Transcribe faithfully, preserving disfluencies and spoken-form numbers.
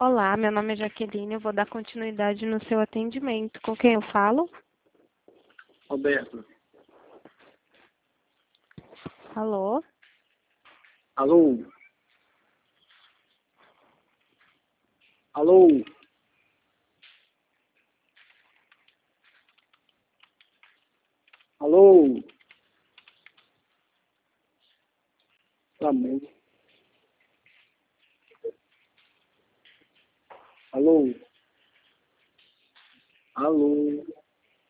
Olá, meu nome é Jaqueline, eu vou dar continuidade no seu atendimento. Com quem eu falo? Roberto. Alô? Alô? Alô? Alô? Amém. Alô? Alô?